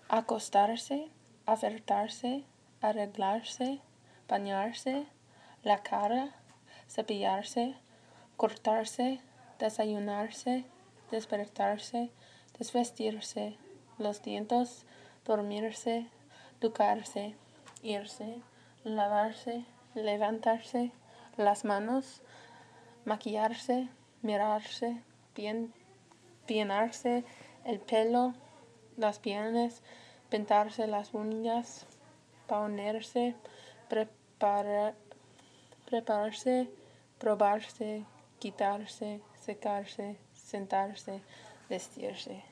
acostarse, afeitarse, arreglarse, bañarse, la cara, cepillarse, cortarse, desayunarse, despertarse, desvestirse, los dientes, dormirse, ducharse, irse, lavarse, levantarse, las manos, maquillarse, mirarse, peinarse el pelo, las piernas, pintarse las uñas, ponerse, prepararse, probarse, quitarse, secarse, sentarse, vestirse.